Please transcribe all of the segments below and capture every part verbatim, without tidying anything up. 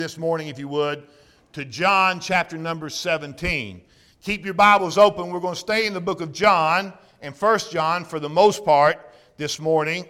This morning, if you would, to John chapter number seventeen. Keep your Bibles open. We're going to stay in the book of John and First John for the most part this morning.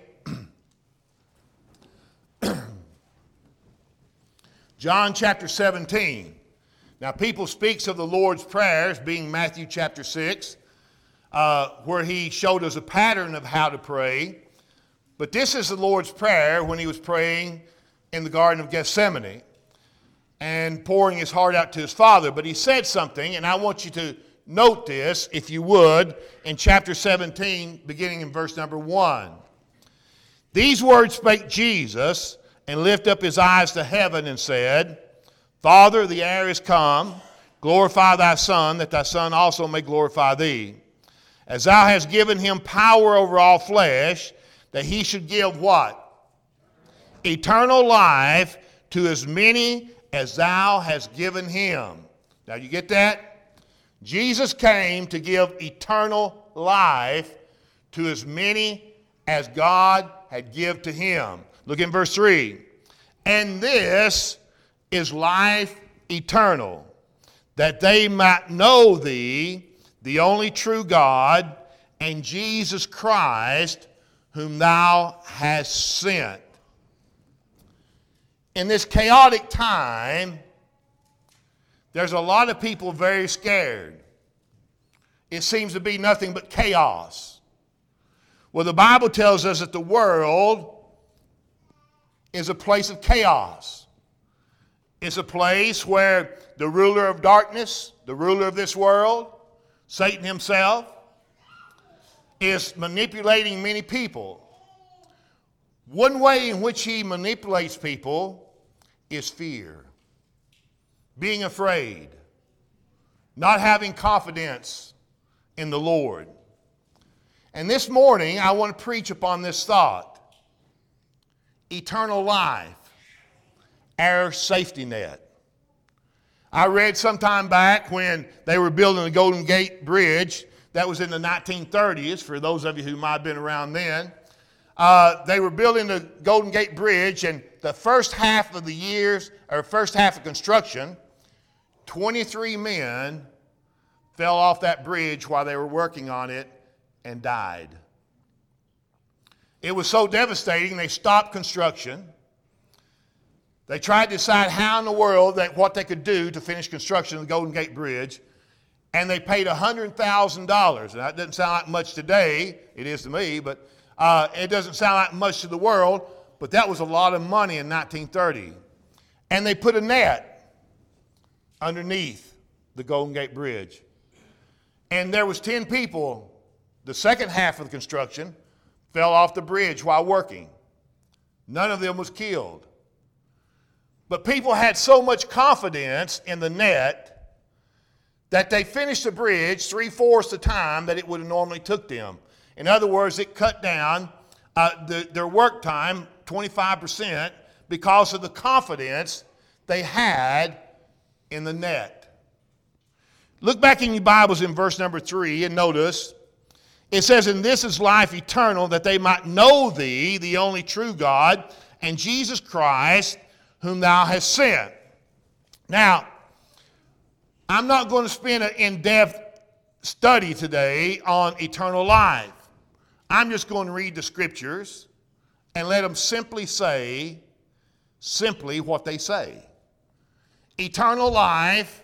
John chapter seventeen. Now, people speaks of the Lord's prayers being Matthew chapter six, uh, where he showed us a pattern of how to pray. But this is the Lord's prayer when he was praying in the Garden of Gethsemane and pouring his heart out to his Father. But he said something, and I want you to note this, if you would, in chapter seventeen, beginning in verse number one. These words spake Jesus, and lifted up his eyes to heaven, and said, Father, the hour is come. Glorify thy Son, that thy Son also may glorify thee. As thou hast given him power over all flesh, that he should give what? Eternal life to as many as thou hast given him. Now you get that? Jesus came to give eternal life to as many as God had given to him. Look in verse three. And this is life eternal, that they might know thee, the only true God, and Jesus Christ, whom thou hast sent. In this chaotic time, there's a lot of people very scared. It seems to be nothing but chaos. Well, the Bible tells us that the world is a place of chaos. It's a place where the ruler of darkness, the ruler of this world, Satan himself, is manipulating many people. One way in which he manipulates people is fear. Being afraid. Not having confidence in the Lord. And this morning, I want to preach upon this thought. Eternal life. Our safety net. I read some time back when they were building the Golden Gate Bridge. That was in the nineteen thirties, for those of you who might have been around then. Uh, they were building the Golden Gate Bridge, and the first half of the years, or first half of construction, twenty-three men fell off that bridge while they were working on it and died. It was so devastating, they stopped construction. They tried to decide how in the world, that what they could do to finish construction of the Golden Gate Bridge, and they paid one hundred thousand dollars. Now, that doesn't sound like much today. It is to me, but Uh, it doesn't sound like much to the world, but that was a lot of money in nineteen thirty. And they put a net underneath the Golden Gate Bridge. And there was ten people, the second half of the construction, fell off the bridge while working. None of them was killed. But people had so much confidence in the net that they finished the bridge three-fourths the time that it would have normally took them. In other words, it cut down uh, the, their work time twenty-five percent because of the confidence they had in the net. Look back in your Bibles in verse number three and notice, it says, And this is life eternal, that they might know thee, the only true God, and Jesus Christ, whom thou hast sent. Now, I'm not going to spend an in-depth study today on eternal life. I'm just going to read the scriptures and let them simply say, simply what they say. Eternal life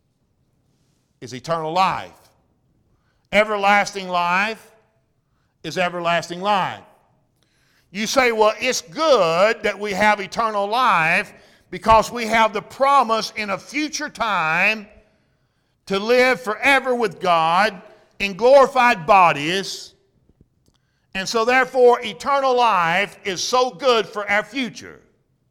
is eternal life. Everlasting life is everlasting life. You say, well, it's good that we have eternal life because we have the promise in a future time to live forever with God in glorified bodies. And so therefore, eternal life is so good for our future.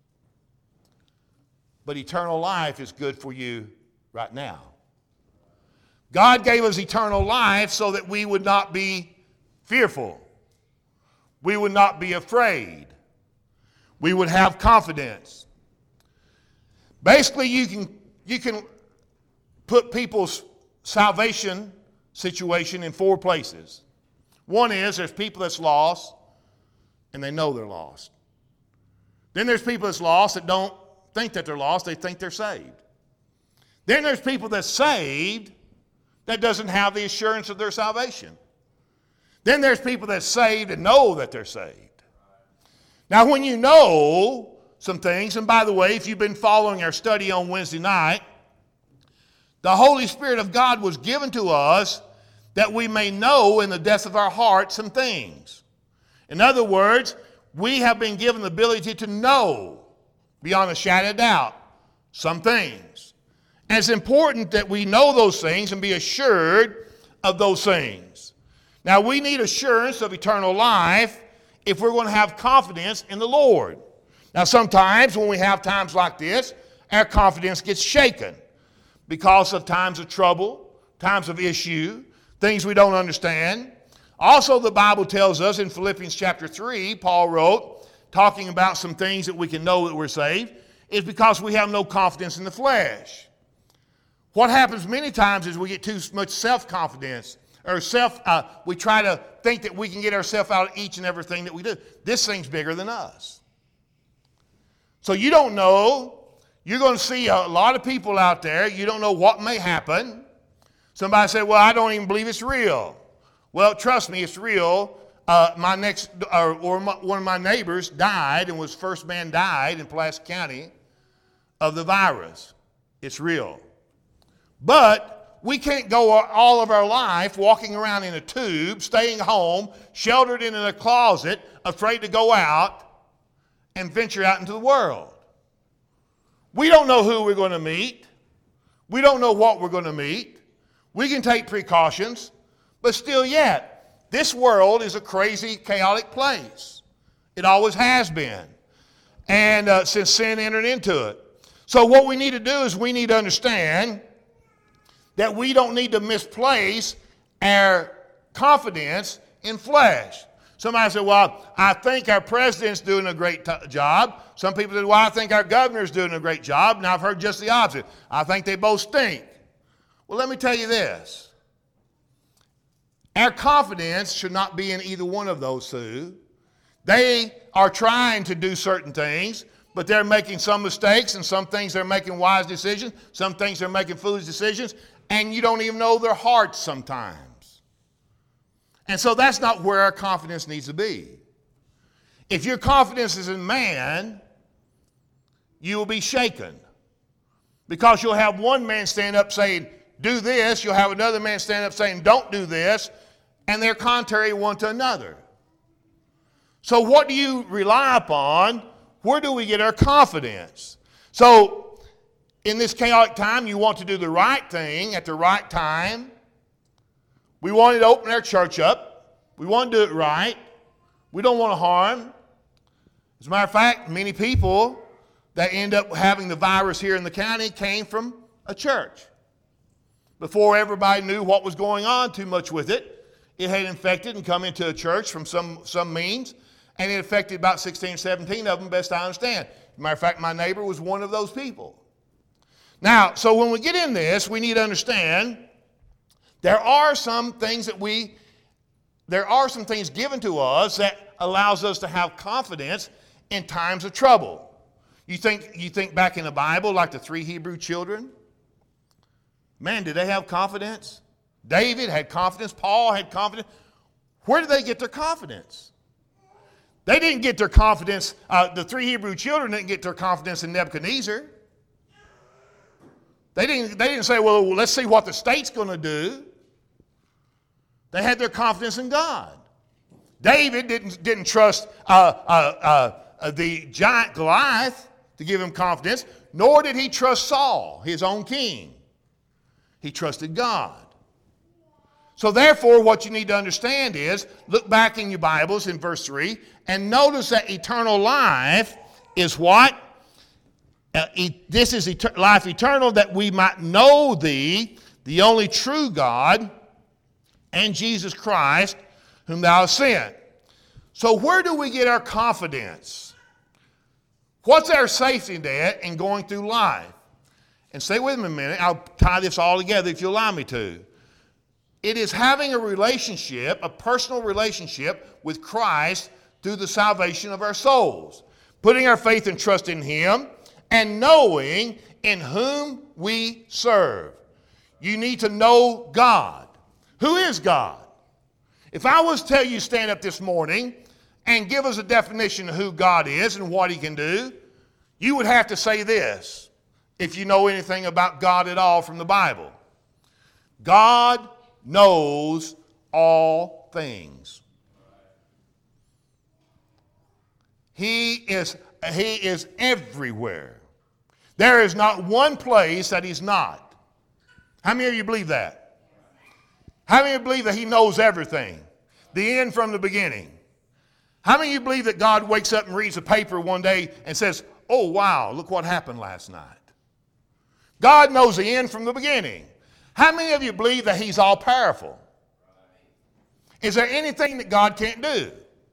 But eternal life is good for you right now. God gave us eternal life so that we would not be fearful. We would not be afraid. We would have confidence. Basically, you can, you can put people's salvation situation in four places. One is there's people that's lost and they know they're lost. Then there's people that's lost that don't think that they're lost, they think they're saved. Then there's people that's saved that doesn't have the assurance of their salvation. Then there's people that's saved and know that they're saved. Now when you know some things, and by the way, if you've been following our study on Wednesday night, the Holy Spirit of God was given to us that we may know in the depths of our heart some things. In other words, we have been given the ability to know, beyond a shadow of doubt, some things. And it's important that we know those things and be assured of those things. Now, we need assurance of eternal life if we're going to have confidence in the Lord. Now, sometimes when we have times like this, our confidence gets shaken because of times of trouble, times of issue, things we don't understand. Also, the Bible tells us in Philippians chapter three, Paul wrote, talking about some things that we can know that we're saved, is because we have no confidence in the flesh. What happens many times is we get too much self-confidence, or self, uh, we try to think that we can get ourselves out of each and everything that we do. This thing's bigger than us. So you don't know. You're going to see a lot of people out there. You don't know what may happen. Somebody said, well, I don't even believe it's real. Well, trust me, it's real. Uh, my next, or, or my, one of my neighbors died and was first man died in Pulaski County of the virus. It's real. But we can't go all of our life walking around in a tube, staying home, sheltered in a closet, afraid to go out and venture out into the world. We don't know who we're going to meet. We don't know what we're going to meet. We can take precautions, but still yet, this world is a crazy, chaotic place. It always has been, and uh, since sin entered into it. So what we need to do is we need to understand that we don't need to misplace our confidence in flesh. Somebody said, well, I think our president's doing a great t- job. Some people said, well, I think our governor's doing a great job. And I've heard just the opposite. I think they both stink. Well, let me tell you this. Our confidence should not be in either one of those two. They are trying to do certain things, but they're making some mistakes, and some things they're making wise decisions, some things they're making foolish decisions, and you don't even know their hearts sometimes. And so that's not where our confidence needs to be. If your confidence is in man, you will be shaken. Because you'll have one man stand up saying, do this. You'll have another man stand up saying, don't do this. And they're contrary one to another. So what do you rely upon? Where do we get our confidence? So in this chaotic time, you want to do the right thing at the right time. We wanted to open our church up. We want to do it right. We don't want to harm. As a matter of fact, many people that end up having the virus here in the county came from a church. Before everybody knew what was going on too much with it, it had infected and come into a church from some, some means, and it affected about sixteen or seventeen of them, best I understand. As a matter of fact, my neighbor was one of those people. Now, so when we get in this, we need to understand there are some things that we, there are some things given to us that allows us to have confidence in times of trouble. You think, you think back in the Bible, like the three Hebrew children? Man, did they have confidence? David had confidence. Paul had confidence. Where did they get their confidence? They didn't get their confidence, uh, the three Hebrew children didn't get their confidence in Nebuchadnezzar. They didn't, they didn't say, well, let's see what the state's going to do. They had their confidence in God. David didn't, didn't trust uh, uh, uh, the giant Goliath to give him confidence, nor did he trust Saul, his own king. He trusted God. So therefore, what you need to understand is, look back in your Bibles in verse three, and notice that eternal life is what? Uh, e- this is et- life eternal, that we might know thee, the only true God, and Jesus Christ, whom thou hast sent. So where do we get our confidence? What's our safety net in going through life? And stay with me a minute. I'll tie this all together if you allow me to. It is having a relationship, a personal relationship with Christ through the salvation of our souls. Putting our faith and trust in Him and knowing in whom we serve. You need to know God. Who is God? If I was to tell you stand up this morning and give us a definition of who God is and what he can do, you would have to say this, if you know anything about God at all from the Bible. God knows all things. He is, he is everywhere. There is not one place that he's not. How many of you believe that? How many of you believe that he knows everything? The end from the beginning. How many of you believe that God wakes up and reads a paper one day and says, oh, wow, look what happened last night? God knows the end from the beginning. How many of you believe that he's all powerful? Is there anything that God can't do?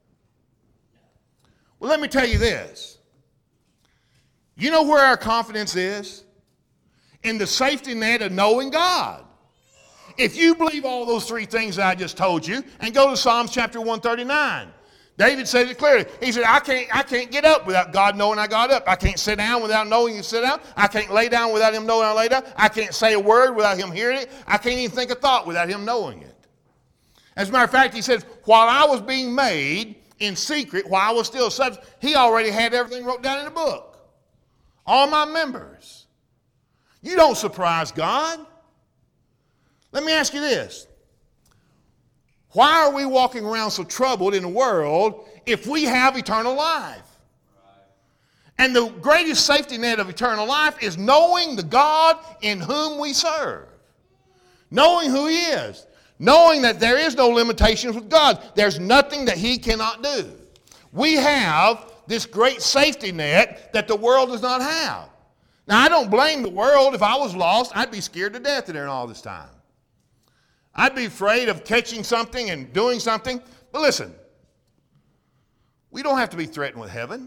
Well, let me tell you this. You know where our confidence is? In the safety net of knowing God. If you believe all those three things that I just told you, and go to Psalms chapter one thirty-nine. David said it clearly. He said, I can't, I can't get up without God knowing I got up. I can't sit down without knowing he sit down. I can't lay down without him knowing I lay down. I can't say a word without him hearing it. I can't even think a thought without him knowing it. As a matter of fact, he says, while I was being made in secret, while I was still a subject, he already had everything wrote down in the book. All my members. You don't surprise God. Let me ask you this. Why are we walking around so troubled in the world if we have eternal life? And the greatest safety net of eternal life is knowing the God in whom we serve. Knowing who he is. Knowing that there is no limitations with God. There's nothing that he cannot do. We have this great safety net that the world does not have. Now, I don't blame the world. If I was lost, I'd be scared to death in there all this time. I'd be afraid of catching something and doing something. But listen, we don't have to be threatened with heaven.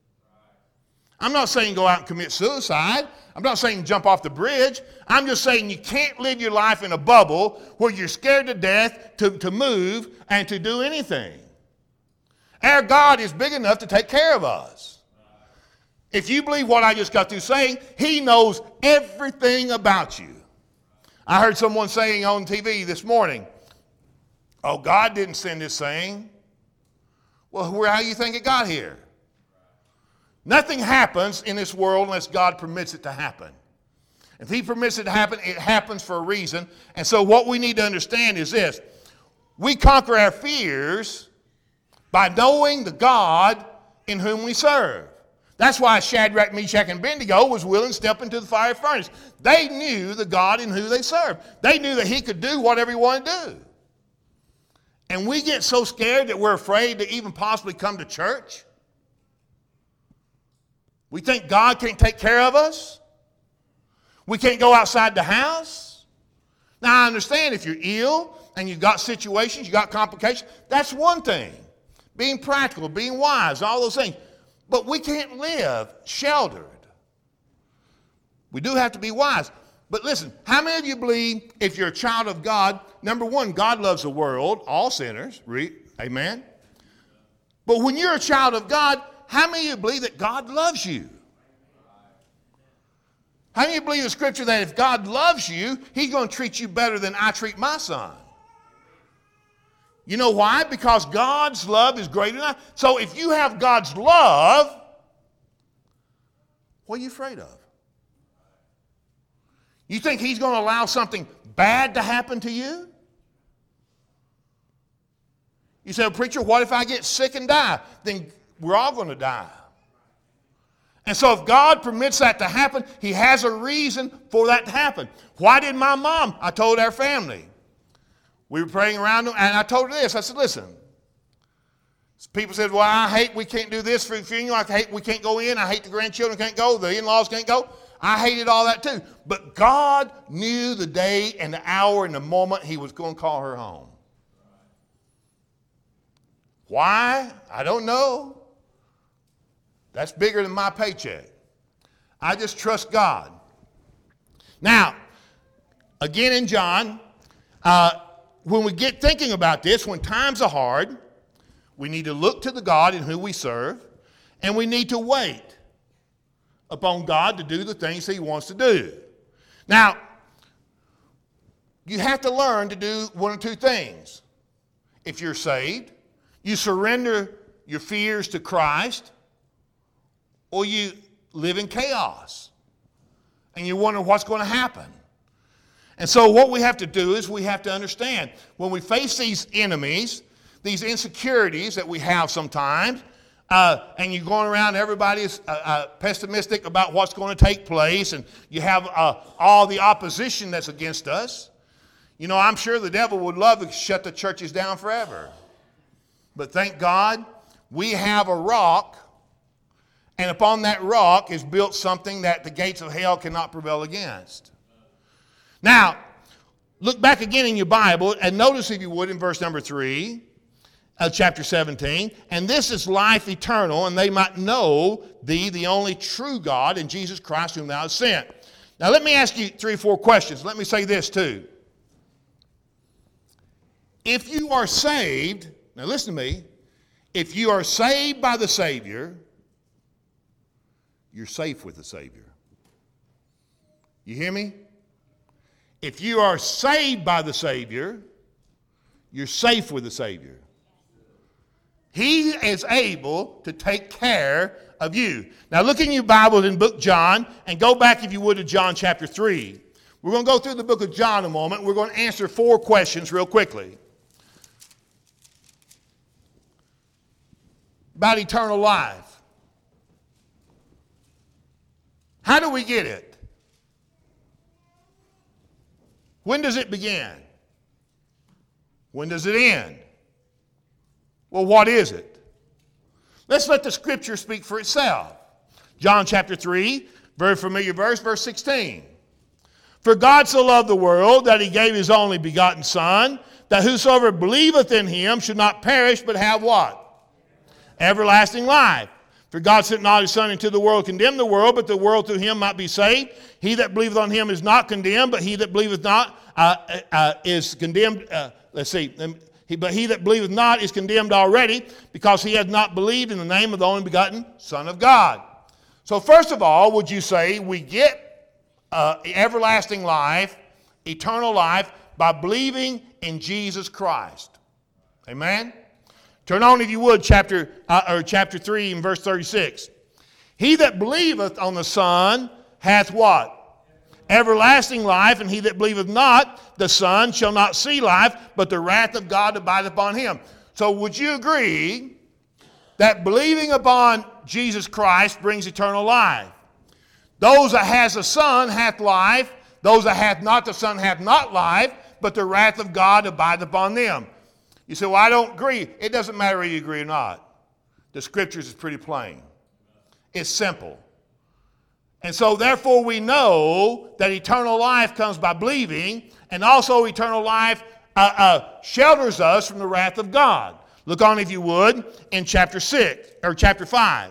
I'm not saying go out and commit suicide. I'm not saying jump off the bridge. I'm just saying you can't live your life in a bubble where you're scared to death to, to move and to do anything. Our God is big enough to take care of us. If you believe what I just got through saying, he knows everything about you. I heard someone saying on T V this morning, oh, God didn't send this thing. Well, where, how do you think it got here? Nothing happens in this world unless God permits it to happen. If he permits it to happen, it happens for a reason. And so what we need to understand is this. We conquer our fears by knowing the God in whom we serve. That's why Shadrach, Meshach, and Abednego was willing to step into the fire furnace. They knew the God in whom they served. They knew that he could do whatever he wanted to do. And we get so scared that we're afraid to even possibly come to church. We think God can't take care of us. We can't go outside the house. Now, I understand if you're ill and you've got situations, you've got complications, that's one thing. Being practical, being wise, all those things. But we can't live sheltered. We do have to be wise. But listen, how many of you believe if you're a child of God, number one, God loves the world, all sinners, read, amen? But when you're a child of God, how many of you believe that God loves you? How many of you believe the scripture that if God loves you, he's going to treat you better than I treat my son? You know why? Because God's love is greater than I. So if you have God's love, what are you afraid of? You think he's going to allow something bad to happen to you? You say, well, preacher, what if I get sick and die? Then we're all going to die. And so if God permits that to happen, he has a reason for that to happen. Why did my mom? I told our family. We were praying around them, and I told her this. I said, listen. People said, well, I hate we can't do this for the funeral. I hate we can't go in. I hate the grandchildren can't go. The in-laws can't go. I hated all that too. But God knew the day and the hour and the moment he was going to call her home. Why? I don't know. That's bigger than my paycheck. I just trust God. Now, again in John, uh, when we get thinking about this, when times are hard, we need to look to the God in whom we serve, and we need to wait upon God to do the things he wants to do. Now, you have to learn to do one or two things. If you're saved, you surrender your fears to Christ, or you live in chaos and you wonder what's going to happen. And so what we have to do is we have to understand when we face these enemies, these insecurities that we have sometimes, uh, and you're going around, everybody's uh, uh, pessimistic about what's going to take place, and you have uh, all the opposition that's against us. You know, I'm sure the devil would love to shut the churches down forever. But thank God, we have a rock, and upon that rock is built something that the gates of hell cannot prevail against. Now, look back again in your Bible and notice, if you would, in verse number three of chapter seventeen. And this is life eternal, and they might know thee, the only true God, and Jesus Christ whom thou hast sent. Now, let me ask you three or four questions. Let me say this too. If you are saved, now listen to me, if you are saved by the Savior, you're safe with the Savior. You hear me? If you are saved by the Savior, you're safe with the Savior. He is able to take care of you. Now look in your Bible in book John and go back, if you would, to John chapter three. We're going to go through the book of John a moment. We're going to answer four questions real quickly about eternal life. How do we get it? When does it begin? When does it end? Well, what is it? Let's let the Scripture speak for itself. John chapter three, very familiar verse, verse sixteen. For God so loved the world that he gave his only begotten Son, that whosoever believeth in him should not perish, but have what? Everlasting life. For God sent not his Son into the world to condemn the world, but the world through him might be saved. He that believeth on him is not condemned, but he that believeth not uh, uh, is condemned. Uh, let's see. He, but he that believeth not is condemned already, because he hath not believed in the name of the only begotten Son of God. So first of all, would you say we get uh, everlasting life, eternal life, by believing in Jesus Christ? Amen? Turn on, if you would, chapter uh, or chapter three and verse thirty-six. He that believeth on the Son hath what? Everlasting life, and he that believeth not the Son shall not see life, but the wrath of God abideth upon him. So would you agree that believing upon Jesus Christ brings eternal life? Those that has the Son hath life, those that hath not the Son hath not life, but the wrath of God abideth upon them. You say, well, I don't agree. It doesn't matter whether you agree or not. The Scriptures is pretty plain. It's simple. And so therefore we know that eternal life comes by believing, and also eternal life uh, uh, shelters us from the wrath of God. Look on, if you would, in chapter six, or chapter five.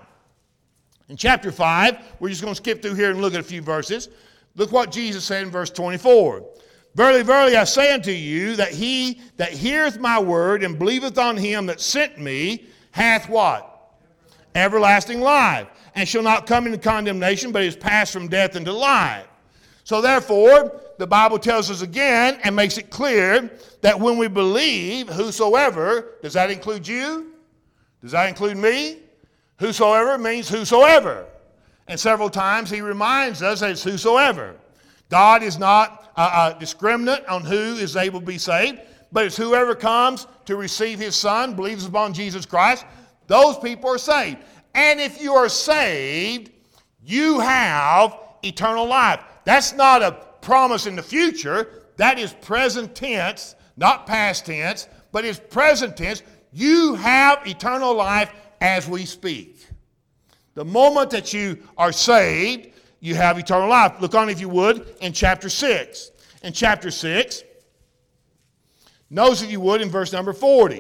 In chapter five, we're just going to skip through here and look at a few verses. Look what Jesus said in verse twenty-four. Verily, verily, I say unto you, that he that heareth my word and believeth on him that sent me hath what? Everlasting life, and shall not come into condemnation, but is passed from death into life. So therefore, the Bible tells us again and makes it clear that when we believe, whosoever, does that include you? Does that include me? Whosoever means whosoever. And several times he reminds us that it's whosoever. God is not uh, uh, discriminate on who is able to be saved, but it's whoever comes to receive his Son, believes upon Jesus Christ, those people are saved. And if you are saved, you have eternal life. That's not a promise in the future. That is present tense, not past tense, but it's present tense. You have eternal life as we speak. The moment that you are saved, you have eternal life. Look on, if you would, in chapter six. In chapter six, notice, if you would, in verse number forty.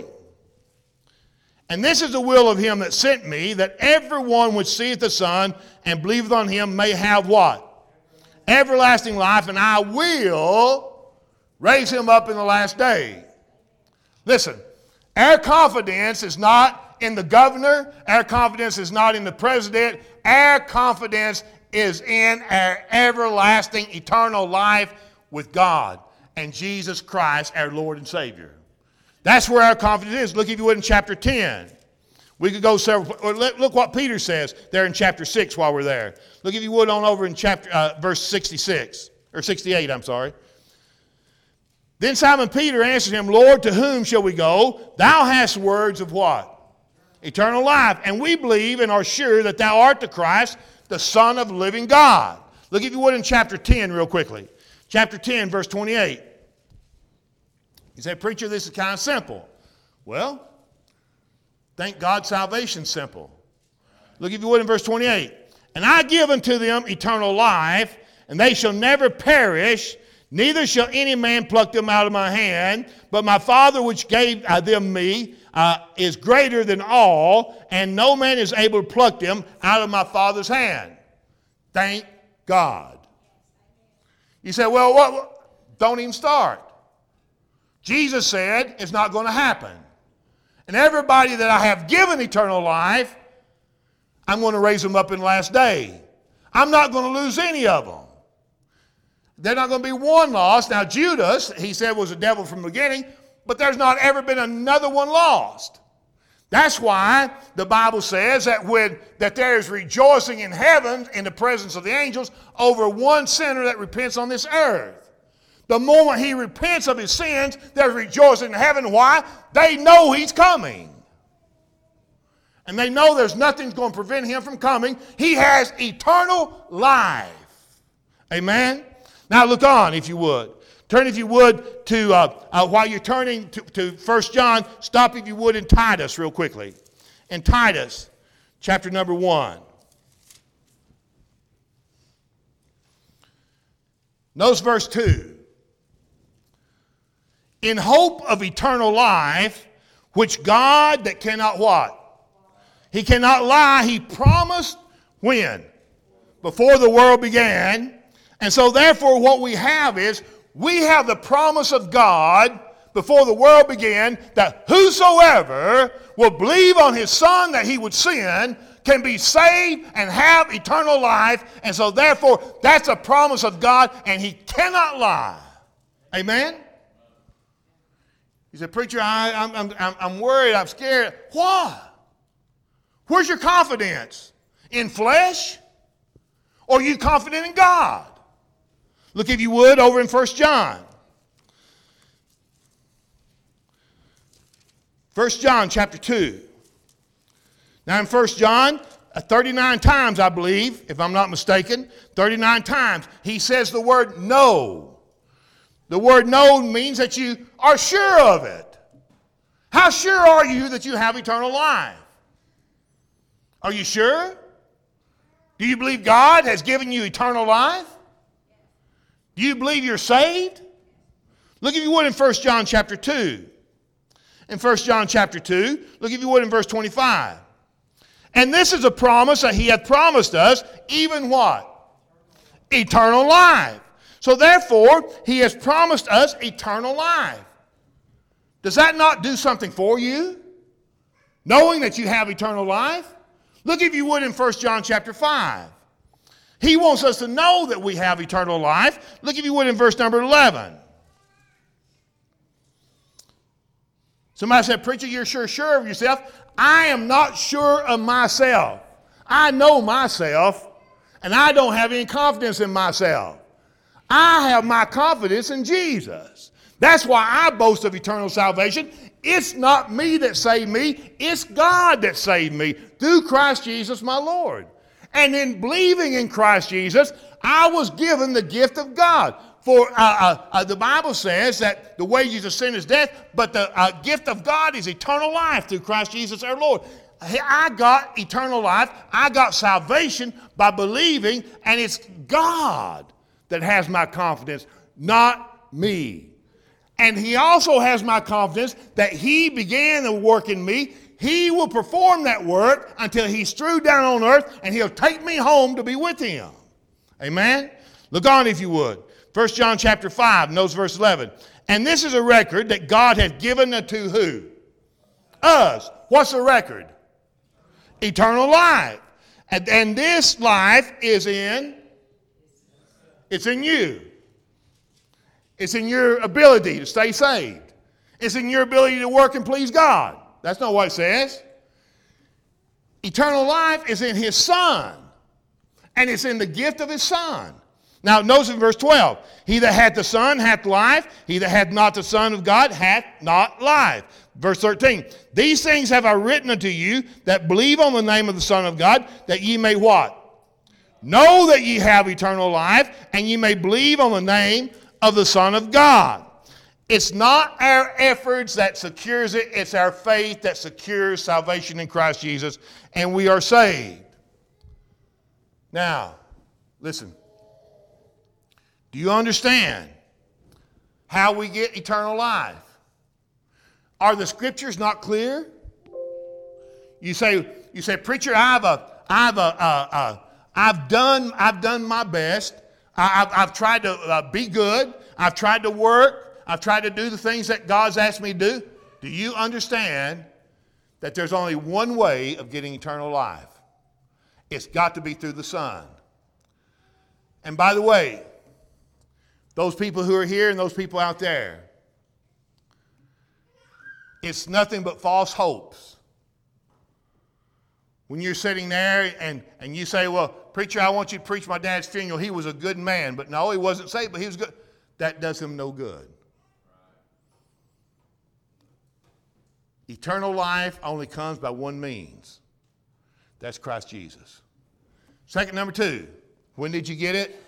And this is the will of him that sent me, that everyone which seeth the Son and believeth on him may have what? Everlasting life, and I will raise him up in the last day. Listen, our confidence is not in the governor. Our confidence is not in the president. Our confidence is in our everlasting eternal life with God and Jesus Christ, our Lord and Savior. That's where our confidence is. Look, if you would, in chapter ten. We could go several. Or look what Peter says there in chapter six while we're there. Look, if you would, on over in chapter uh, verse sixty-six or sixty-eight. I'm sorry. Then Simon Peter answered him, Lord, to whom shall we go? Thou hast words of what? Eternal life. And we believe and are sure that thou art the Christ, the Son of the living God. Look, if you would, in chapter ten real quickly. Chapter ten, verse twenty-eight. You say, preacher, this is kind of simple. Well, thank God salvation's simple. Look, if you would, in verse twenty-eight. And I give unto them eternal life, and they shall never perish, neither shall any man pluck them out of my hand. But my Father which gave uh, them me uh, is greater than all, and no man is able to pluck them out of my Father's hand. Thank God. You say, well, what, what? Don't even start. Jesus said it's not going to happen. And everybody that I have given eternal life, I'm going to raise them up in the last day. I'm not going to lose any of them. There's not going to be one lost. Now, Judas, he said, was a devil from the beginning, but there's not ever been another one lost. That's why the Bible says that when that there is rejoicing in heaven in the presence of the angels over one sinner that repents on this earth. The moment he repents of his sins, there's rejoicing in heaven. Why? They know he's coming. And they know there's nothing going to prevent him from coming. He has eternal life. Amen? Now look on, if you would. Turn, if you would, to, uh, uh, while you're turning to, to First John, stop, if you would, in Titus real quickly. In Titus, chapter number one. Notice verse two. In hope of eternal life, which God that cannot what? He cannot lie. He promised when? Before the world began. And so therefore what we have is, we have the promise of God before the world began that whosoever will believe on his Son that he would sin can be saved and have eternal life. And so therefore that's a promise of God and he cannot lie. Amen? He said, preacher, I, I'm, I'm, I'm worried, I'm scared. Why? Where's your confidence? In flesh? Or are you confident in God? Look, if you would, over in First John. First John chapter two. Now in First John, thirty-nine times, I believe, if I'm not mistaken, thirty-nine times, he says the word know. The word know means that you are sure of it. How sure are you that you have eternal life? Are you sure? Do you believe God has given you eternal life? Do you believe you're saved? Look, if you would, in First John chapter two. In First John chapter two, look, if you would, in verse twenty-five. And this is a promise that he hath promised us, even what? Eternal life. So therefore, he has promised us eternal life. Does that not do something for you? Knowing that you have eternal life? Look, if you would, in First John chapter five. He wants us to know that we have eternal life. Look, if you would, in verse number eleven. Somebody said, preacher, you're sure sure of yourself. I am not sure of myself. I know myself, and I don't have any confidence in myself. I have my confidence in Jesus. That's why I boast of eternal salvation. It's not me that saved me. It's God that saved me through Christ Jesus my Lord. And in believing in Christ Jesus, I was given the gift of God. For uh, uh, uh, the Bible says that the wages of sin is death, but the uh, gift of God is eternal life through Christ Jesus our Lord. I got eternal life. I got salvation by believing, and it's God that has my confidence, not me. And he also has my confidence that he began the work in me. He will perform that work until he's through down on earth, and he'll take me home to be with him. Amen? Look on, if you would. First John chapter five, notice verse eleven. And this is a record that God hath given unto who? Us. What's the record? Eternal life. And, and this life is in, it's in you. It's in your ability to stay saved. It's in your ability to work and please God. That's not what it says. Eternal life is in his Son. And it's in the gift of his Son. Now, notice in verse twelve, he that hath the Son hath life. He that hath not the Son of God hath not life. Verse thirteen, these things have I written unto you that believe on the name of the Son of God, that ye may what? Know that ye have eternal life, and ye may believe on the name of the Son of God. It's not our efforts that secures it. It's our faith that secures salvation in Christ Jesus, and we are saved. Now, listen. Do you understand how we get eternal life? Are the scriptures not clear? You say, you say, preacher, I've a, I've a, uh, uh, I've done, I've done my best. I, I've, I've tried to uh, be good. I've tried to work. I've tried to do the things that God's asked me to do. Do you understand that there's only one way of getting eternal life? It's got to be through the Son. And by the way, those people who are here and those people out there, it's nothing but false hopes. When you're sitting there and, and you say, well, preacher, I want you to preach my dad's funeral. He was a good man. But no, he wasn't saved, but he was good. That does him no good. Eternal life only comes by one means. That's Christ Jesus. Second, number two, when did you get it?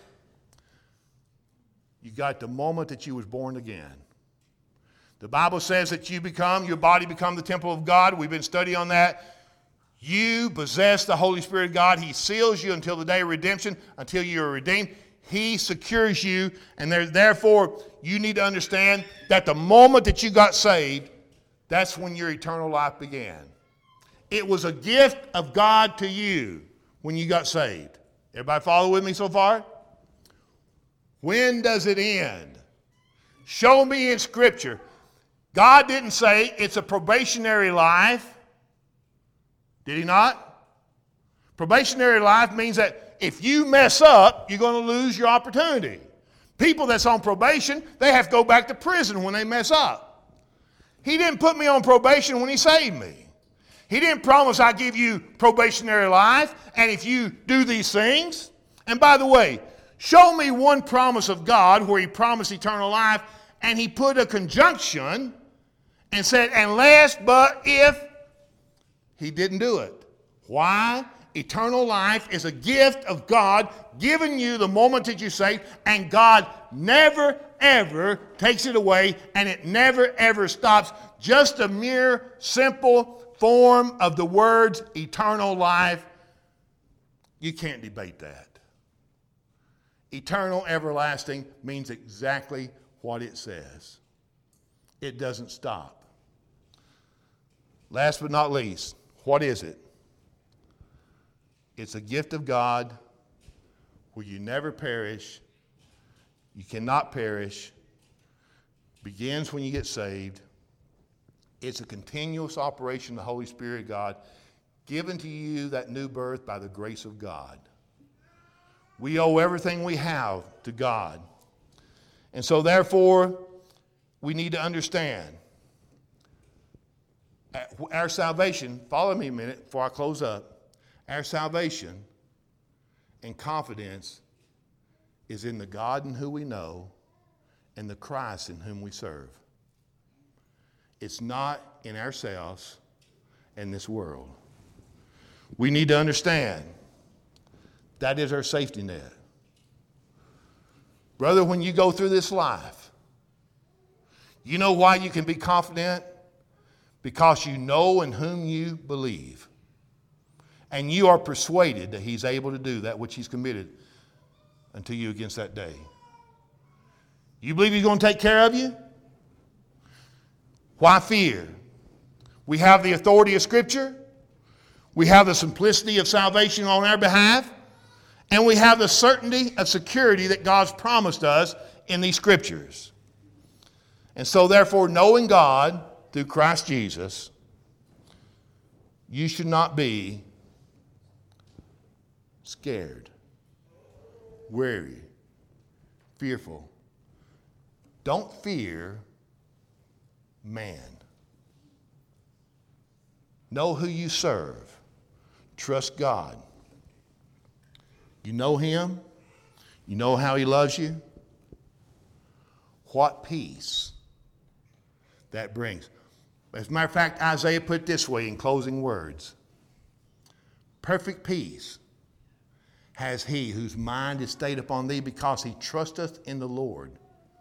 You got it the moment that you was born again. The Bible says that you become, your body become the temple of God. We've been studying on that. You possess the Holy Spirit of God. He seals you until the day of redemption, until you are redeemed. He secures you, and there, therefore you need to understand that the moment that you got saved, that's when your eternal life began. It was a gift of God to you when you got saved. Everybody follow with me so far? When does it end? Show me in Scripture. God didn't say it's a probationary life. Did he not? Probationary life means that if you mess up, you're going to lose your opportunity. People that's on probation, they have to go back to prison when they mess up. He didn't put me on probation when he saved me. He didn't promise I give you probationary life, and if you do these things. And by the way, show me one promise of God where he promised eternal life, and he put a conjunction and said, unless, but if. He didn't do it. Why? Eternal life is a gift of God given you the moment that you say, and God never, ever takes it away, and it never, ever stops. Just a mere, simple form of the words eternal life. You can't debate that. Eternal, everlasting means exactly what it says. It doesn't stop. Last but not least, what is it? It's a gift of God where you never perish, you cannot perish, begins when you get saved. It's a continuous operation of the Holy Spirit of God given to you, that new birth, by the grace of God. We owe everything we have to God. And so therefore, we need to understand our salvation, follow me a minute before I close up. Our salvation and confidence is in the God in whom we know and the Christ in whom we serve. It's not in ourselves and this world. We need to understand that is our safety net. Brother, when you go through this life, you know why you can be confident? Because you know in whom you believe. And you are persuaded that he's able to do that which he's committed unto you against that day. You believe he's going to take care of you? Why fear? We have the authority of Scripture. We have the simplicity of salvation on our behalf. And we have the certainty of security that God's promised us in these Scriptures. And so therefore, knowing God through Christ Jesus, you should not be scared, weary, fearful. Don't fear man. Know who you serve. Trust God. You know him. You know how he loves you. What peace that brings. As a matter of fact, Isaiah put it this way in closing words. Perfect peace has he whose mind is stayed upon thee, because he trusteth in the Lord.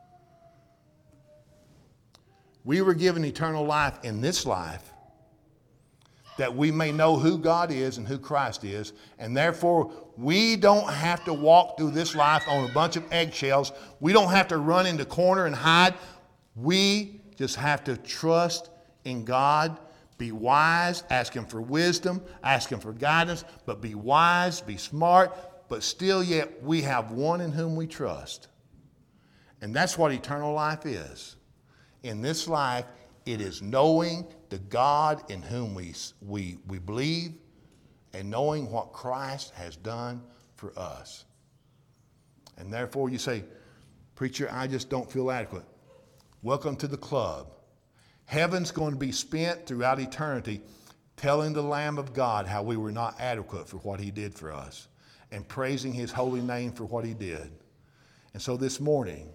We were given eternal life in this life, that we may know who God is and who Christ is, and therefore we don't have to walk through this life on a bunch of eggshells. We don't have to run into corner and hide. We just have to trust in God, be wise, ask him for wisdom, ask him for guidance, but be wise, be smart, but still yet we have one in whom we trust. And that's what eternal life is. In this life, it is knowing the God in whom we, we, we believe, and knowing what Christ has done for us. And therefore you say, preacher, I just don't feel adequate. Welcome to the club. Heaven's going to be spent throughout eternity telling the Lamb of God how we were not adequate for what he did for us, and praising his holy name for what he did. And so this morning,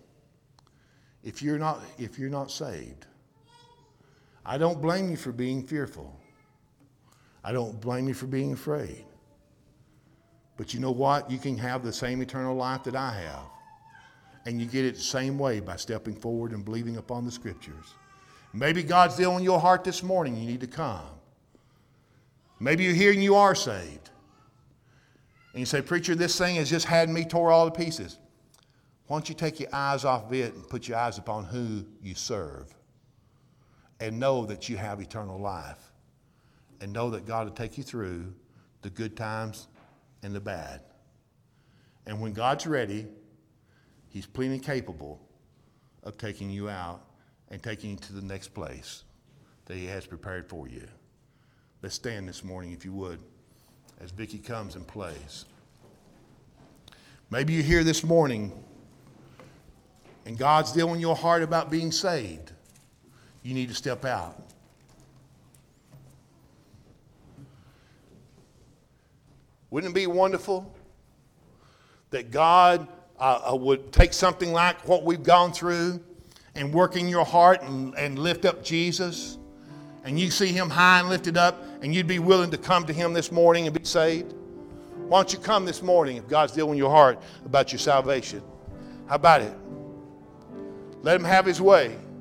if you're not, if you're not saved, I don't blame you for being fearful. I don't blame you for being afraid. But you know what? You can have the same eternal life that I have. And you get it the same way by stepping forward and believing upon the Scriptures. Maybe God's dealing in your heart this morning. You need to come. Maybe you're here and you are saved. And you say, preacher, this thing has just had me tore all to pieces. Why don't you take your eyes off of it and put your eyes upon who you serve? And know that you have eternal life. And know that God will take you through the good times and the bad. And when God's ready, he's plenty capable of taking you out and taking you to the next place that he has prepared for you. Let's stand this morning, if you would, as Vicki comes and plays. Maybe you're here this morning and God's dealing in your heart about being saved. You need to step out. Wouldn't it be wonderful that God uh, would take something like what we've gone through and work in your heart and, and lift up Jesus, and you see him high and lifted up, and you'd be willing to come to him this morning and be saved? Why don't you come this morning if God's dealing in your heart about your salvation? How about it? Let him have his way.